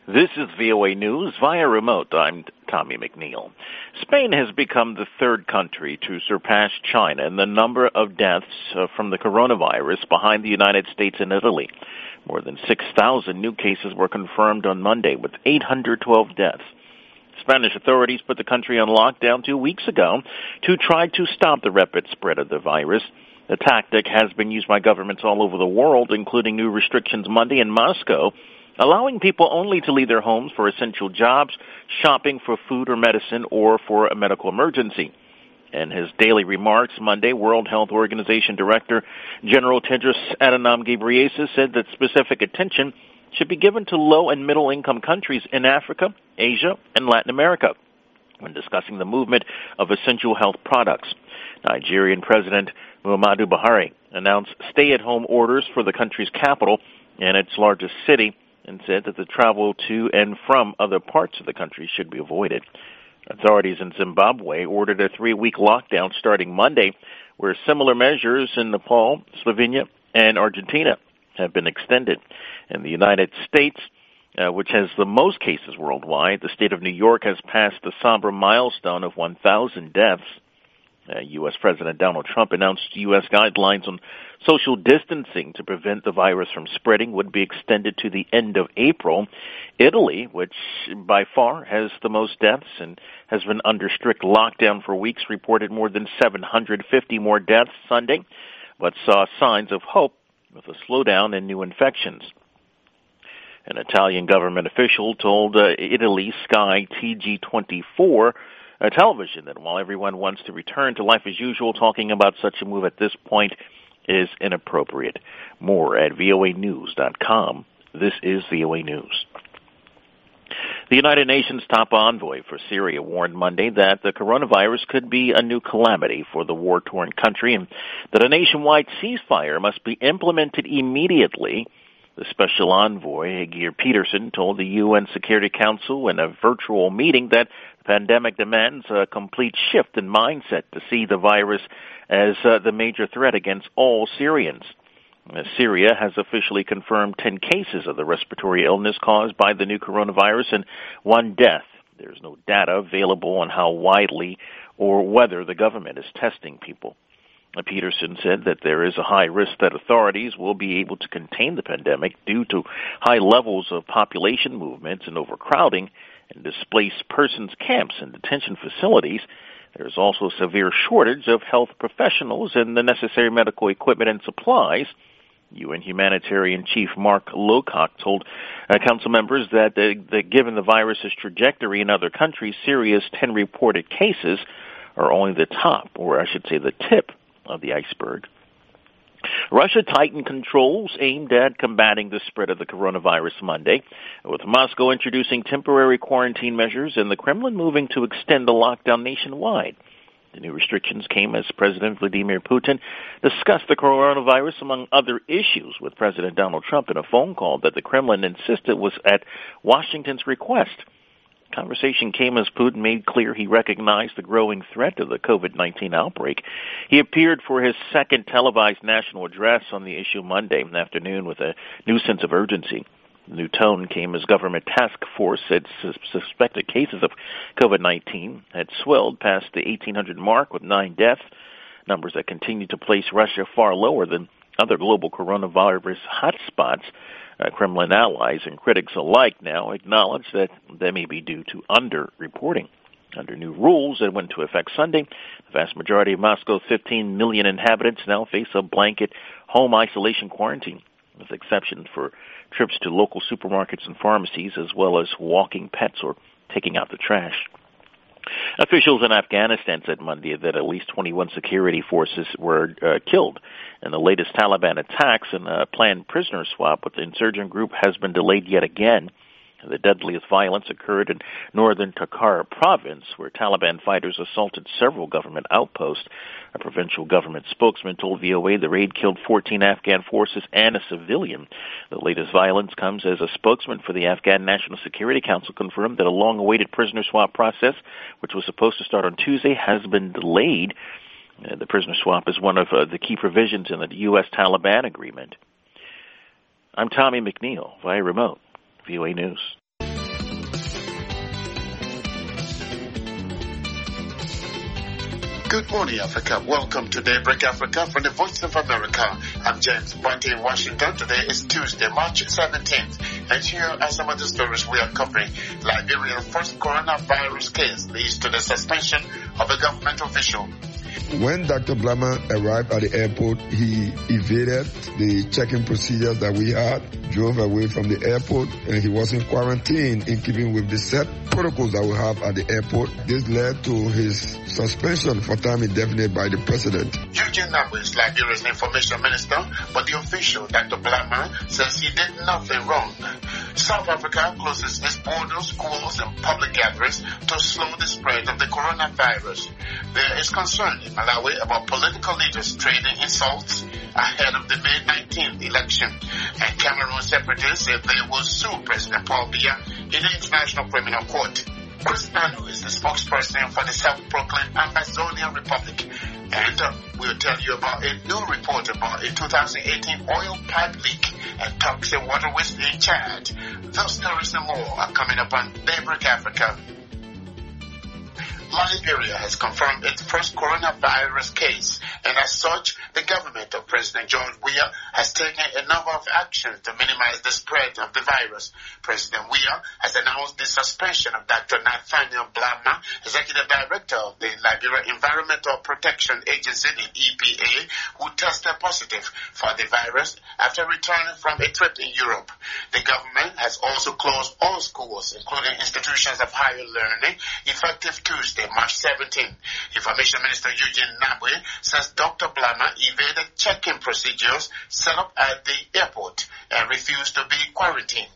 This is VOA News via remote. I'm Tommy McNeil. Spain has become the third country to surpass China in the number of deaths from the coronavirus, behind the United States and Italy. More than 6,000 new cases were confirmed on Monday, with 812 deaths. Spanish authorities put the country on lockdown 2 weeks ago to try to stop the rapid spread of the virus. The tactic has been used by governments all over the world, including new restrictions Monday in Moscow, allowing people only to leave their homes for essential jobs, shopping for food or medicine, or for a medical emergency. In his daily remarks Monday, World Health Organization Director General Tedros Adhanom Ghebreyesus said that specific attention should be given to low- and middle-income countries in Africa, Asia, and Latin America when discussing the movement of essential health products. Nigerian President Muhammadu Buhari announced stay-at-home orders for the country's capital and its largest city, and said that the travel to and from other parts of the country should be avoided. Authorities in Zimbabwe ordered a 3-week lockdown starting Monday, where similar measures in Nepal, Slovenia, and Argentina have been extended. In the United States, which has the most cases worldwide, the state of New York has passed the somber milestone of 1,000 deaths. U.S. President Donald Trump announced U.S. guidelines on social distancing to prevent the virus from spreading would be extended to the end of April. Italy, which by far has the most deaths and has been under strict lockdown for weeks, reported more than 750 more deaths Sunday, but saw signs of hope with a slowdown in new infections. An Italian government official told Italy Sky TG24 television that while everyone wants to return to life as usual, talking about such a move at this point is inappropriate. More at voanews.com. This is VOA News. The United Nations top envoy for Syria warned Monday that the coronavirus could be a new calamity for the war-torn country and that a nationwide ceasefire must be implemented immediately. The special envoy, Geir Peterson, told the UN Security Council in a virtual meeting that the pandemic demands a complete shift in mindset to see the virus as the major threat against all Syrians. Syria has officially confirmed 10 cases of the respiratory illness caused by the new coronavirus and 1 death. There's no data available on how widely or whether the government is testing people. Peterson said that there is a high risk that authorities will be able to contain the pandemic due to high levels of population movements and overcrowding and displaced persons camps and detention facilities. There is also a severe shortage of health professionals and the necessary medical equipment and supplies. UN humanitarian chief Mark Lowcock told council members that given the virus's trajectory in other countries, Syria's 10 reported cases are only the top, or I should say the tip, of the iceberg. Russia tightened controls aimed at combating the spread of the coronavirus Monday, with Moscow introducing temporary quarantine measures and the Kremlin moving to extend the lockdown nationwide. The new restrictions came as President Vladimir Putin discussed the coronavirus among other issues with President Donald Trump in a phone call that the Kremlin insisted was at Washington's request. The conversation came as Putin made clear he recognized the growing threat of the COVID-19 outbreak. He appeared for his second televised national address on the issue Monday afternoon with a new sense of urgency. The new tone came as government task force said suspected cases of COVID-19 had swelled past the 1,800 mark with 9 deaths, numbers that continue to place Russia far lower than other global coronavirus hotspots. Kremlin allies and critics alike now acknowledge that they may be due to under-reporting. Under new rules that went into effect Sunday, the vast majority of Moscow's 15 million inhabitants now face a blanket home isolation quarantine, with exceptions for trips to local supermarkets and pharmacies, as well as walking pets or taking out the trash. Officials in Afghanistan said Monday that at least 21 security forces were killed in the latest Taliban attacks, and a planned prisoner swap with the insurgent group has been delayed yet again. The deadliest violence occurred in northern Takhar province, where Taliban fighters assaulted several government outposts. A provincial government spokesman told VOA the raid killed 14 Afghan forces and a civilian. The latest violence comes as a spokesman for the Afghan National Security Council confirmed that a long-awaited prisoner swap process, which was supposed to start on Tuesday, has been delayed. The prisoner swap is one of the key provisions in the U.S.-Taliban agreement. I'm Tommy McNeil, via remote, VOA News. Good morning, Africa. Welcome to Daybreak Africa from the Voice of America. I'm James Bunty in Washington. Today is Tuesday, March 17th. And here are some of the stories we are covering. Liberia's first coronavirus case leads to the suspension of a government official. When Dr. Blama arrived at the airport, he evaded the check-in procedures that we had, drove away from the airport, and he was in quarantine in keeping with the set protocols that we have at the airport. This led to his suspension for time indefinite by the president. Eugene Nabwe is Liberia's information minister, but the official, Dr. Blama, says he did nothing wrong. South Africa closes its borders, schools, and public gatherings to slow the spread of the coronavirus. There is concern in Malawi about political leaders trading insults ahead of the May 19th election. And Cameroon separatists said they will sue President Paul Biya in the International Criminal Court. Chris Anu is the spokesperson for the self-proclaimed Amazonian Republic. And we'll tell you about a new report about a 2018 oil pipe leak and toxic water waste in Chad. Those stories and more are coming up on Daybreak Africa. Liberia has confirmed its first coronavirus case, and as such, the government of President George Weah has taken a number of actions to minimize the spread of the virus. President Weah has announced the suspension of Dr. Nathaniel Blama, Executive Director of the Liberia Environmental Protection Agency, the EPA, who tested positive for the virus after returning from a trip in Europe. The government has also closed all schools, including institutions of higher learning, effective Tuesday, March 17. Information Minister Eugene Nabwe says Dr. Blama evaded check-in procedures set up at the airport and refused to be quarantined.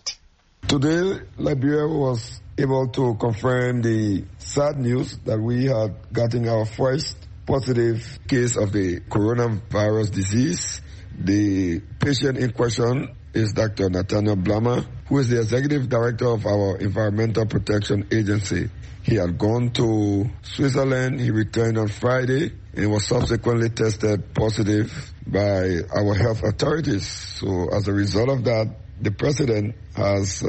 Today, Liberia was able to confirm the sad news that we had gotten our first positive case of the coronavirus disease. The patient in question is Dr. Nathaniel Blama, who is the Executive Director of our Environmental Protection Agency. He had gone to Switzerland. He returned on Friday and was subsequently tested positive by our health authorities. So as a result of that, the president has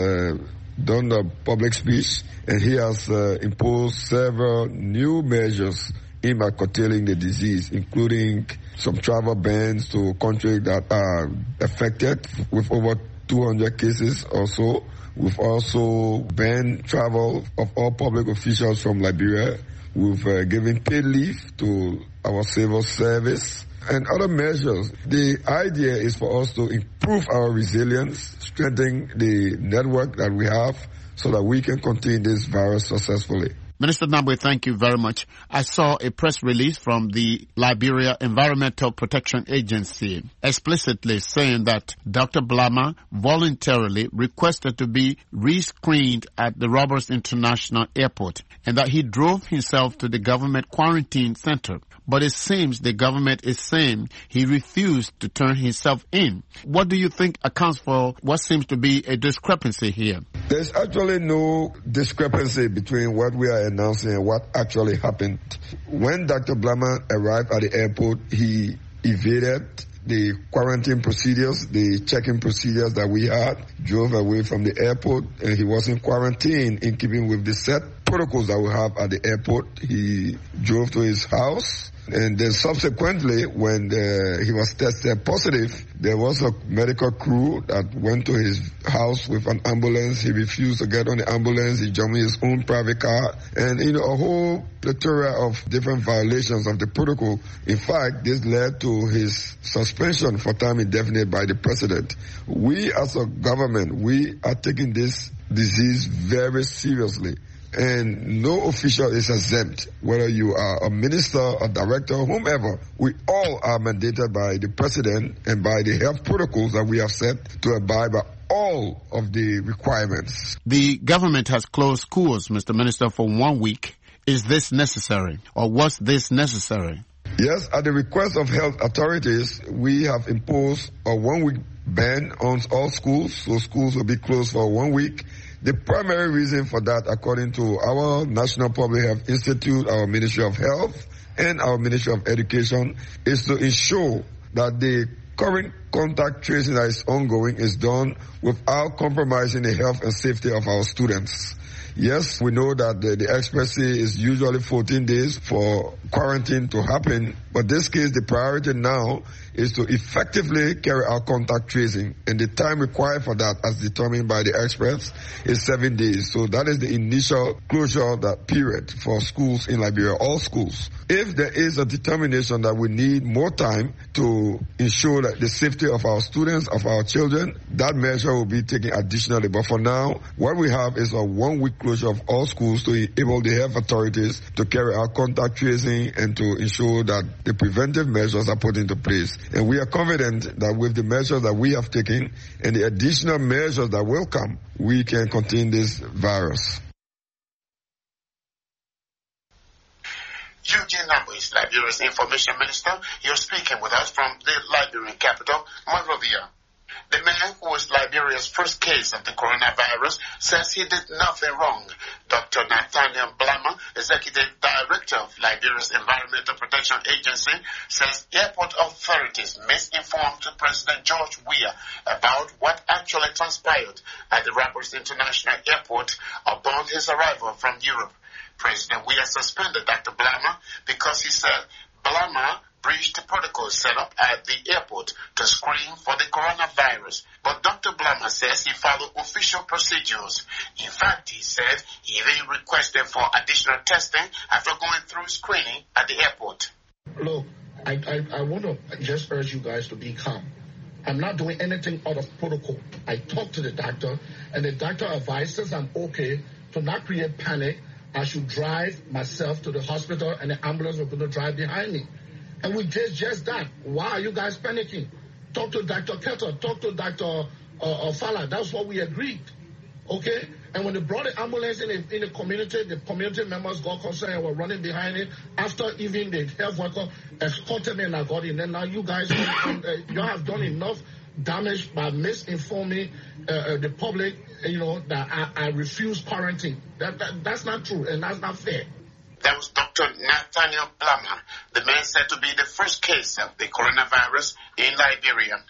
done a public speech, and he has imposed several new measures aimed at curtailing the disease, including some travel bans to countries that are affected with over 200 cases or so. We've also banned travel of all public officials from Liberia. We've given paid leave to our civil service and other measures. The idea is for us to improve our resilience, strengthen the network that we have so that we can contain this virus successfully. Minister Nabwe, thank you very much. I saw a press release from the Liberia Environmental Protection Agency explicitly saying that Dr. Blama voluntarily requested to be rescreened at the Roberts International Airport and that he drove himself to the government quarantine center. But it seems the government is saying he refused to turn himself in. What do you think accounts for what seems to be a discrepancy here? There's actually no discrepancy between what we are announcing and what actually happened. When Dr. Blama arrived at the airport, he evaded the quarantine procedures, the check-in procedures that we had, drove away from the airport, and he was in quarantine in keeping with the set protocols that we have at the airport. He drove to his house. And then subsequently, when he was tested positive, there was a medical crew that went to his house with an ambulance. He refused to get on the ambulance. He jumped in his own private car. And, a whole plethora of different violations of the protocol. In fact, this led to his suspension for time indefinite by the president. We as a government, we are taking this disease very seriously. And no official is exempt, whether you are a minister, a director, whomever. We all are mandated by the president and by the health protocols that we have set to abide by all of the requirements. The government has closed schools, Mr. Minister, for 1 week. Is this necessary, or was this necessary? Yes, at the request of health authorities, we have imposed a 1-week ban on all schools, so schools will be closed for 1 week. The primary reason for that, according to our National Public Health Institute, our Ministry of Health, and our Ministry of Education, is to ensure that the current contact tracing that is ongoing is done without compromising the health and safety of our students. Yes, we know that the experts say is usually 14 days for quarantine to happen, but this case, the priority now is to effectively carry out contact tracing, and the time required for that, as determined by the experts, is 7 days. So that is the initial closure of that period for schools in Liberia, all schools. If there is a determination that we need more time to ensure that the safety of our students, of our children, that measure will be taken additionally. But for now, what we have is a 1 week closure of all schools to enable the health authorities to carry out contact tracing and to ensure that the preventive measures are put into place. And we are confident that with the measures that we have taken and the additional measures that will come, we can contain this virus. Eugene Nabo is Liberia's information minister. You're speaking with us from the Liberian capital, Monrovia. The man who was Liberia's first case of the coronavirus says he did nothing wrong. Dr. Nathaniel Blama, Executive Director of Liberia's Environmental Protection Agency, says airport authorities misinformed President George Weah about what actually transpired at the Rabat International Airport upon his arrival from Europe. President Weah suspended Dr. Blama because he said Blama breached the protocol set up at the airport to screen for the coronavirus. But Dr. Blama says he followed official procedures. In fact, he said he even requested for additional testing after going through screening at the airport. Look, I want to just urge you guys to be calm. I'm not doing anything out of protocol. I talked to the doctor, and the doctor advises I'm okay to not create panic. I should drive myself to the hospital, and the ambulance will going to drive behind me. And we did just that. Why are you guys panicking? Talk to Dr. Ketter, talk to Dr. Fala. That's what we agreed. Okay? And when they brought the ambulance in the community members got concerned and were running behind it. After even the health worker escorted me and I got in. And now you guys, you have done enough damage by misinforming the public, that I refuse quarantine. That's not true and that's not fair. That was Dr. Nathaniel Blama, the man said to be the first case of the coronavirus in Liberia.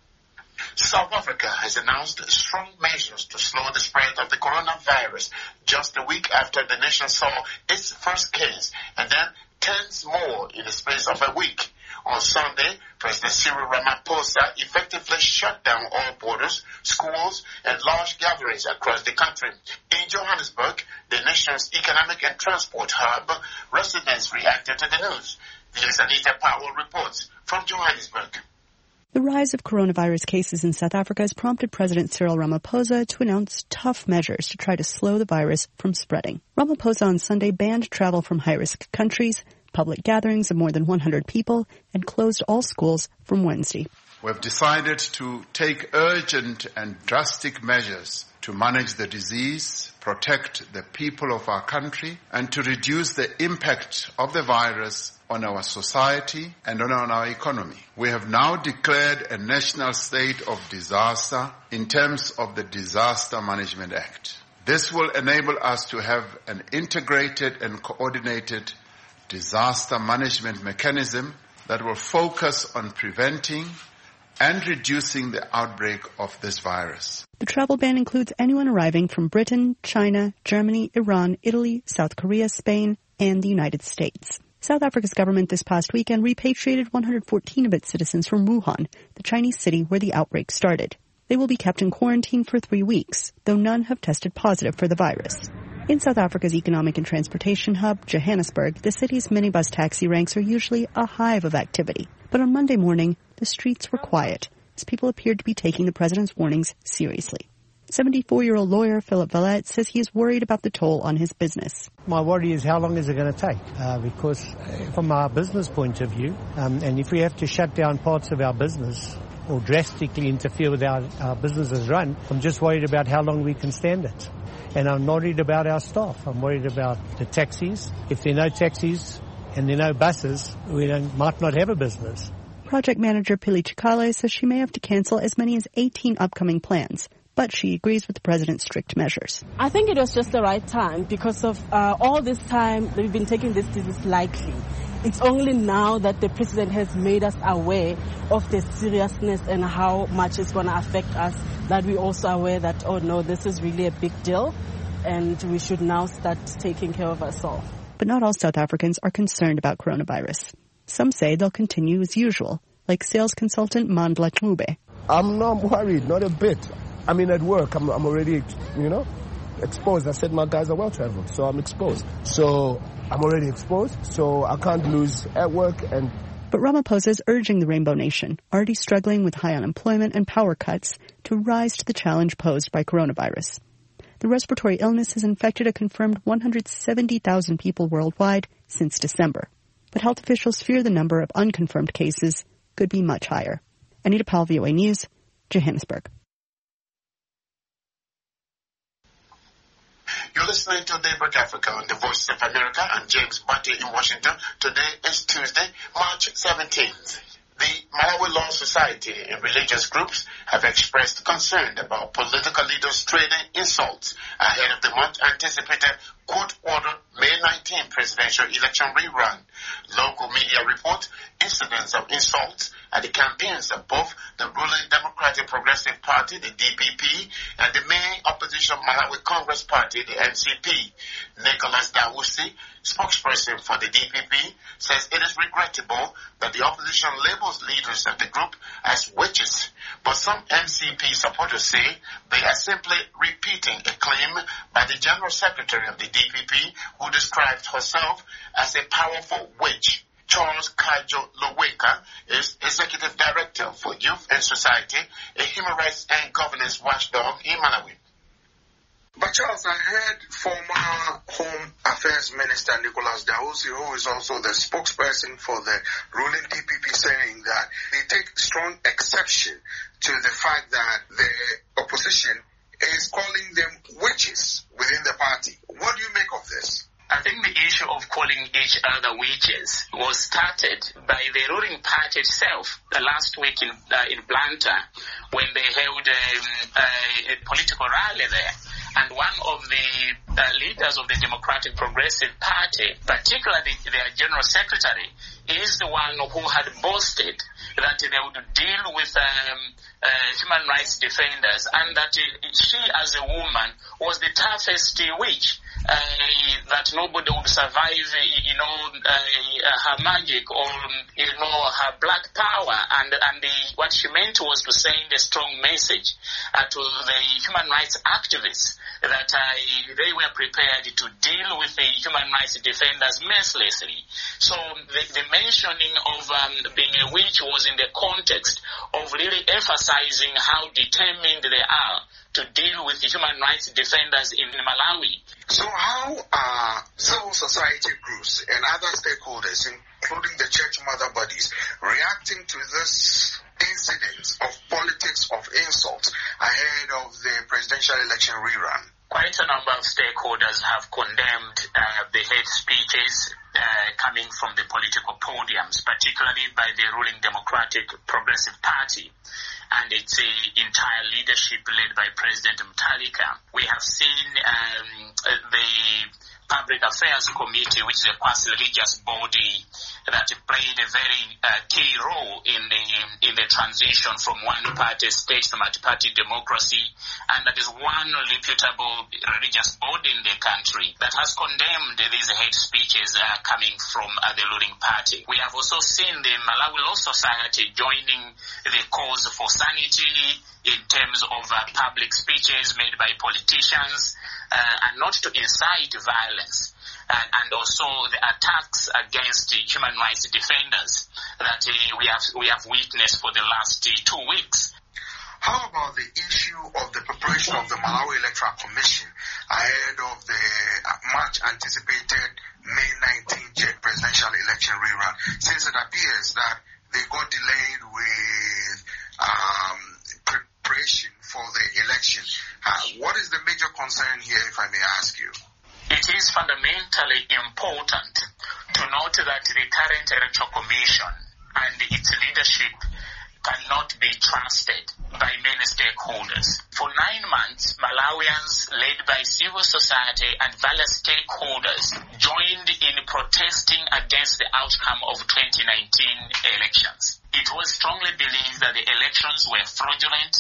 South Africa has announced strong measures to slow the spread of the coronavirus just a week after the nation saw its first case, and then tens more in the space of a week. On Sunday, President Cyril Ramaphosa effectively shut down all borders, schools, and large gatherings across the country. In Johannesburg, the nation's economic and transport hub, residents reacted to the news. Here's Anita Powell reports from Johannesburg. The rise of coronavirus cases in South Africa has prompted President Cyril Ramaphosa to announce tough measures to try to slow the virus from spreading. Ramaphosa on Sunday banned travel from high-risk countries, public gatherings of more than 100 people, and closed all schools from Wednesday. We've decided to take urgent and drastic measures to manage the disease, protect the people of our country, and to reduce the impact of the virus on our society and on our economy. We have now declared a national state of disaster in terms of the Disaster Management Act. This will enable us to have an integrated and coordinated disaster management mechanism that will focus on preventing and reducing the outbreak of this virus. The travel ban includes anyone arriving from Britain, China, Germany, Iran, Italy, South Korea, Spain, and the United States. South Africa's government this past weekend repatriated 114 of its citizens from Wuhan, the Chinese city where the outbreak started. They will be kept in quarantine for 3 weeks, though none have tested positive for the virus. In South Africa's economic and transportation hub, Johannesburg, the city's minibus taxi ranks are usually a hive of activity. But on Monday morning, the streets were quiet, as people appeared to be taking the president's warnings seriously. 74-year-old lawyer Philip Valette says he is worried about the toll on his business. My worry is how long is it going to take? Because from our business point of view, and if we have to shut down parts of our business or drastically interfere with our businesses run, I'm just worried about how long we can stand it. And I'm not worried about our staff. I'm worried about the taxis. If there are no taxis and there are no buses, we might not have a business. Project manager Pili Chikale says she may have to cancel as many as 18 upcoming plans, but she agrees with the president's strict measures. I think it was just the right time because of all this time that we've been taking this disease lightly. It's only now that the president has made us aware of the seriousness and how much it's going to affect us that we're also aware that, oh no, this is really a big deal. and we should now start taking care of ourselves. But not all South Africans are concerned about coronavirus. Some say they'll continue as usual, like sales consultant Mandla Ncube. I'm not worried, not a bit. I mean, at work, I'm already, exposed. I said my guys are well-traveled, so I'm exposed. So I'm already exposed, so I can't lose at work. But Ramaphosa is urging the Rainbow Nation, already struggling with high unemployment and power cuts, to rise to the challenge posed by coronavirus. The respiratory illness has infected a confirmed 170,000 people worldwide since December. But health officials fear the number of unconfirmed cases could be much higher. Anita Powell, VOA News, Johannesburg. You're listening to Daybreak Africa on the Voice of America. I'm James Batty in Washington. Today is Tuesday, March 17th. The Malawi Law Society and religious groups have expressed concern about political leaders trading insults ahead of the much anticipated court-ordered May 19 presidential election rerun. Local media report incidents of insults at the campaigns of both the ruling Democratic Progressive Party, the DPP, and the main opposition Malawi Congress Party, the NCP. Nicholas Dawusi, spokesperson for the DPP, says it is regrettable that the opposition labels leaders of the group as witches. But some NCP supporters say they are simply repeating a claim by the General Secretary of the DPP, who described herself as a powerful witch. Charles Kajo Loweka is Executive Director for Youth and Society, a human rights and governance watchdog in Malawi. But Charles, I heard former Home Affairs Minister Nicholas Dawusi, who is also the spokesperson for the ruling DPP, saying that they take strong exception to the fact that the opposition is calling them witches within the party. What do you make of this? I think the issue of calling each other witches was started by the ruling party itself last week in Blantyre, when they held a political rally there. And one of the leaders of the Democratic Progressive Party, particularly their General Secretary, is the one who had boasted that they would deal with human rights defenders, and that she, as a woman, was the toughest witch. That nobody would survive, her magic or, her black power. And what she meant was to send a strong message to the human rights activists that they were prepared to deal with the human rights defenders mercilessly. So the mentioning of being a witch was in the context of really emphasizing how determined they are to deal with the human rights defenders in Malawi. So how are civil society groups and other stakeholders, including the church mother bodies, reacting to this incident of politics of insults ahead of the presidential election rerun? Quite a number of stakeholders have condemned the hate speeches coming from the political podiums, particularly by the ruling Democratic Progressive Party and its entire leadership led by President Mutharika. We have seen the Public Affairs Committee, which is a quasi-religious body that played a very key role in the transition from one-party state to multi-party democracy, and that is one reputable religious body in the country that has condemned these hate speeches coming from the ruling party. We have also seen the Malawi Law Society joining the cause for sanity in terms of public speeches made by politicians, and not to incite violence, and also the attacks against human rights defenders that we have witnessed for the last 2 weeks. How about the issue of the preparation of the Malawi Electoral Commission ahead of the much anticipated May 19th presidential election rerun, since it appears that they got delayed with preparation for the election? What is the major concern here, if I may ask you? It is fundamentally important to note that the current Electoral Commission and its leadership cannot be trusted by many stakeholders. For 9 months, Malawians led by civil society and various stakeholders joined in protesting against the outcome of 2019 elections. It was strongly believed that the elections were fraudulent,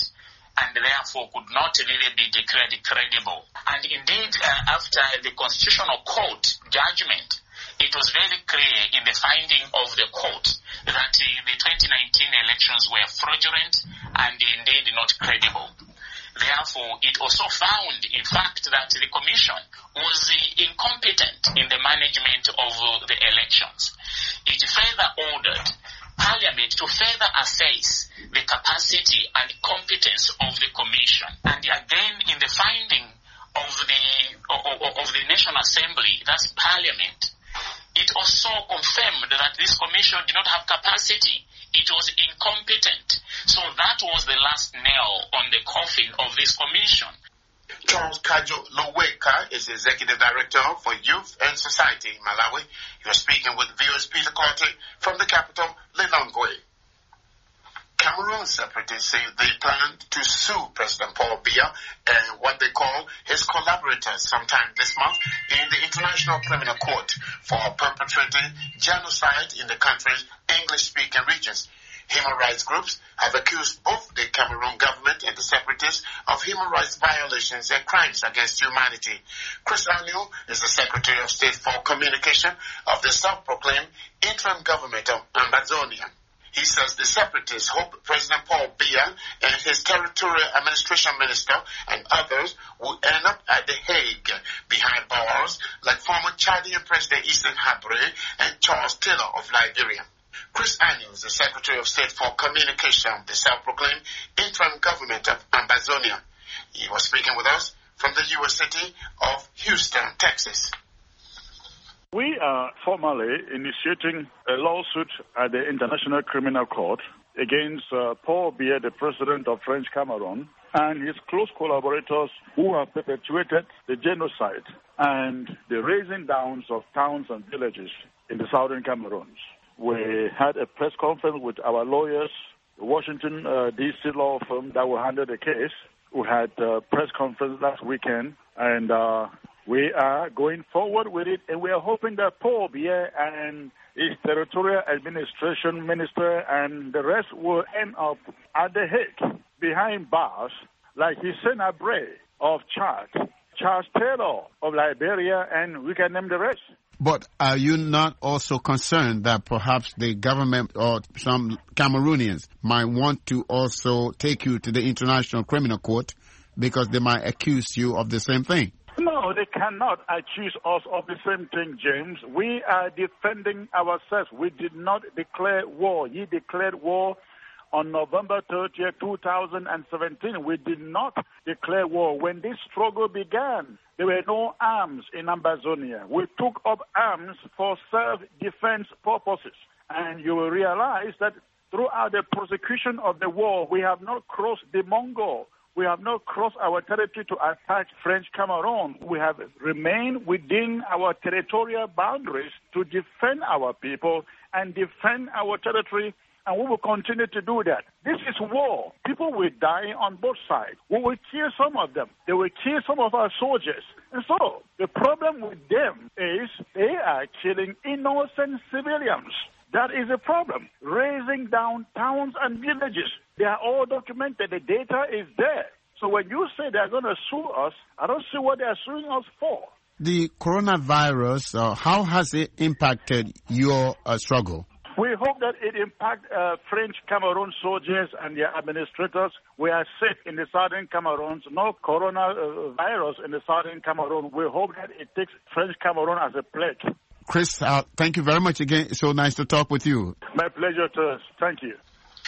and therefore could not really be declared credible. And indeed, after the Constitutional Court judgment, it was very clear in the finding of the court that the 2019 elections were fraudulent and indeed not credible. Therefore, it also found, in fact, that the Commission was incompetent in the management of the elections. It further ordered Parliament to further assess the capacity and competence of the Commission. And again, in the finding of the National Assembly, that's Parliament, it also confirmed that this Commission did not have capacity. It was incompetent. So that was the last nail on the coffin of this Commission. Charles Kajo Loweka is the Executive Director for Youth and Society in Malawi. You're speaking with viewers Peter Corte from the capital, Lilongwe. Cameroon separatists say they plan to sue President Paul Biya and what they call his collaborators sometime this month in the International Criminal Court for perpetrating genocide in the country's English-speaking regions. Human rights groups have accused both the Cameroon government and the separatists of human rights violations and crimes against humanity. Chris Aniu is the Secretary of State for Communication of the self-proclaimed interim government of Ambazonia. He says the separatists hope President Paul Biya and his territorial administration minister and others will end up at The Hague behind bars like former Chadian President Issa Habre and Charles Taylor of Liberia. Chris Aniu is the Secretary of State for Communication of the self-proclaimed interim government of Ambazonia. He was speaking with us from the U.S. city of Houston, Texas. We are formally initiating a lawsuit at the International Criminal Court against Paul Biya, the president of French Cameroon, and his close collaborators who have perpetuated the genocide and the razing down of towns and villages in the southern Cameroons. We had a press conference with our lawyers, the Washington, D.C. law firm that will handle the case. We had a press conference last weekend, and we are going forward with it, and we are hoping that Paul Biya and his territorial administration minister and the rest will end up at The Hague behind bars like Hissène Habré of Chad, Charles Taylor of Liberia, and we can name the rest. But are you not also concerned that perhaps the government or some Cameroonians might want to also take you to the International Criminal Court because they might accuse you of the same thing? No, they cannot accuse us of the same thing, James. We are defending ourselves. We did not declare war. He declared war on November 30th, 2017. We did not declare war. When this struggle began, there were no arms in Ambazonia. We took up arms for self-defense purposes. And you will realize that throughout the prosecution of the war, we have not crossed the Mongol. We have not crossed our territory to attack French Cameroon. We have remained within our territorial boundaries to defend our people and defend our territory, and we will continue to do that. This is war. People will die on both sides. We will kill some of them. They will kill some of our soldiers. And so the problem with them is they are killing innocent civilians. That is a problem. Raising down towns and villages. They are all documented. The data is there. So when you say they're going to sue us, I don't see what they're suing us for. The coronavirus, how has it impacted your struggle? We hope that it impacts French Cameroon soldiers and their administrators. We are safe in the southern Cameroon. No coronavirus in the southern Cameroon. We hope that it takes French Cameroon as a pledge. Chris, thank you very much again. It's so nice to talk with you. My pleasure, too. Thank you.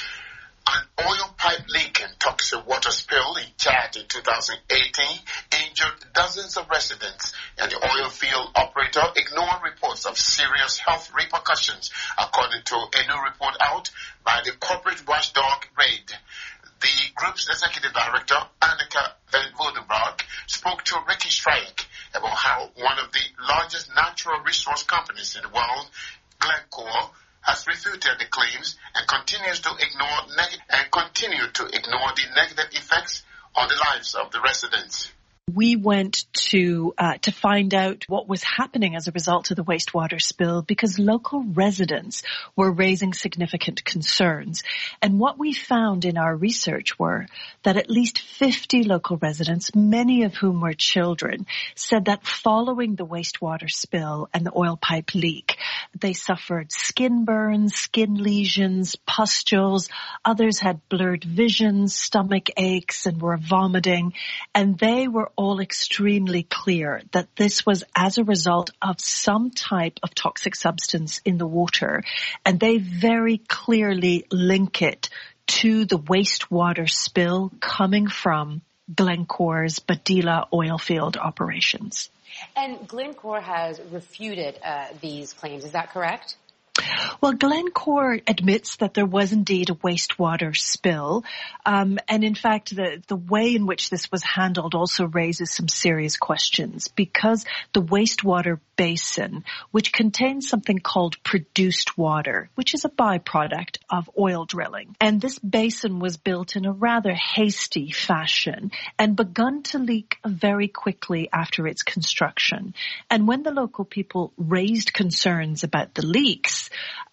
An oil pipe leak and toxic water spill in Chad in 2018 injured dozens of residents, and the oil field operator ignored reports of serious health repercussions, according to a new report out by the corporate watchdog RAID. The group's executive director, Annika van Woudenberg, spoke to Ricky Strike about how one of the largest natural resource companies in the world, Glencore, has refuted the claims and continues to ignore the negative effects on the lives of the residents. We went to find out what was happening as a result of the wastewater spill because local residents were raising significant concerns. And what we found in our research were that at least 50 local residents, many of whom were children, said that following the wastewater spill and the oil pipe leak, they suffered skin burns, skin lesions, pustules. Others had blurred visions, stomach aches, and were vomiting. And they were all extremely clear that this was as a result of some type of toxic substance in the water. And they very clearly link it to the wastewater spill coming from Glencore's Badila oil field operations. And Glencore has refuted these claims. Is that correct? Well, Glencore admits that there was indeed a wastewater spill. And in fact, the way in which this was handled also raises some serious questions because the wastewater basin, which contains something called produced water, which is a byproduct of oil drilling. And this basin was built in a rather hasty fashion and begun to leak very quickly after its construction. And when the local people raised concerns about the leaks,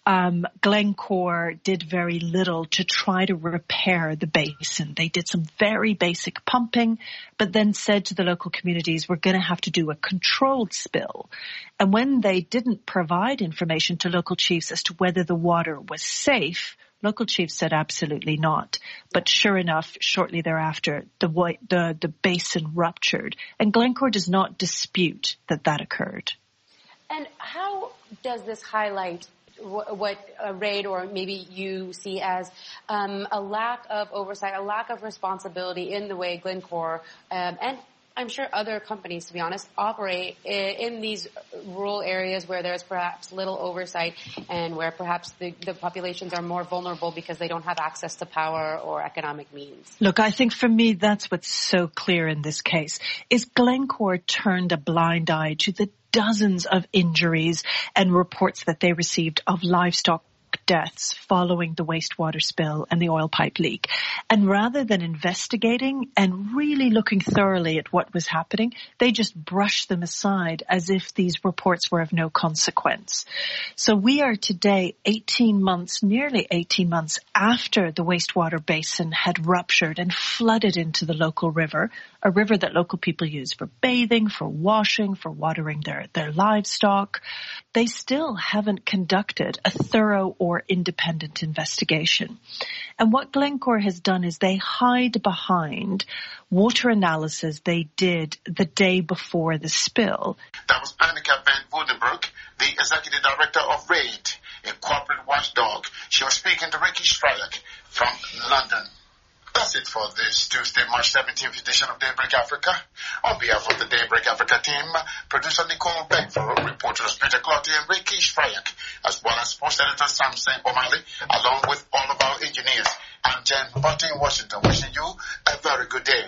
Glencore did very little to try to repair the basin. They did some very basic pumping, but then said to the local communities, we're going to have to do a controlled spill. And when they didn't provide information to local chiefs as to whether the water was safe, local chiefs said absolutely not. But sure enough, shortly thereafter, the basin ruptured. And Glencore does not dispute that occurred. And how does this highlight what Raid or maybe you see as a lack of oversight, a lack of responsibility in the way Glencore and I'm sure other companies, to be honest, operate in these rural areas where there's perhaps little oversight and where perhaps the populations are more vulnerable because they don't have access to power or economic means? Look, I think for me that's what's so clear in this case is Glencore turned a blind eye to the dozens of injuries and reports that they received of livestock deaths following the wastewater spill and the oil pipe leak. And rather than investigating and really looking thoroughly at what was happening, they just brushed them aside as if these reports were of no consequence. So we are today nearly 18 months after the wastewater basin had ruptured and flooded into the local river, a river that local people use for bathing, for washing, for watering their livestock. They still haven't conducted a thorough or independent investigation. And what Glencore has done is they hide behind water analysis they did the day before the spill. That was Annika van Woudenbroek, the executive director of RAID, a corporate watchdog. She was speaking to Ricky Strayek from London. That's it for this Tuesday, March 17th edition of Daybreak Africa. On behalf of the Daybreak Africa team, producer Nicole Beckford, reporters Peter Clotty and Ricky Strayek, as well as post editor Samson O'Malley, along with all of our engineers. I'm Jen Butte in Washington, wishing you a very good day.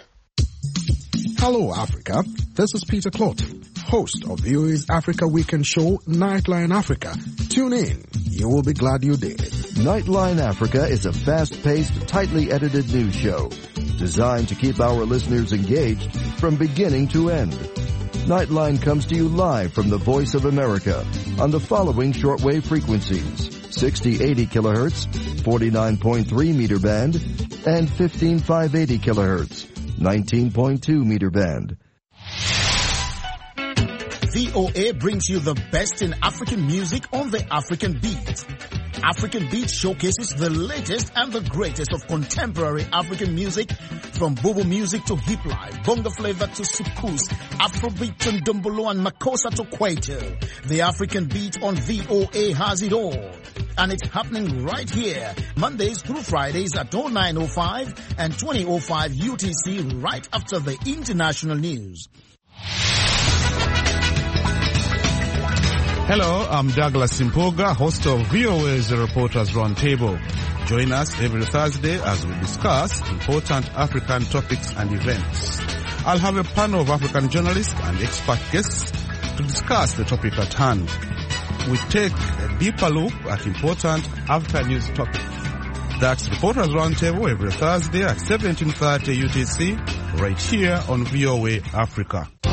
Hello, Africa. This is Peter Clotty, host of VOA's Africa Weekend show, Nightline Africa. Tune in. You will be glad you did. Nightline Africa is a fast-paced, tightly edited news show designed to keep our listeners engaged from beginning to end. Nightline comes to you live from the Voice of America on the following shortwave frequencies: 6080 kilohertz, 49.3 meter band, and 15580 kilohertz, 19.2 meter band. VOA brings you the best in African music on the African Beat. African Beat showcases the latest and the greatest of contemporary African music, from Bobo music to hip life, bongo flavor to soukous, Afrobeat and Dumbolo and Makossa to Kwaito. The African Beat on VOA has it all. And it's happening right here, Mondays through Fridays at 09:05 and 20:05 UTC, right after the international news. Hello, I'm Douglas Simpoga, host of VOA's Reporters Roundtable. Join us every Thursday as we discuss important African topics and events. I'll have a panel of African journalists and expert guests to discuss the topic at hand. We take a deeper look at important African news topics. That's Reporters Roundtable every Thursday at 17:30 UTC right here on VOA Africa.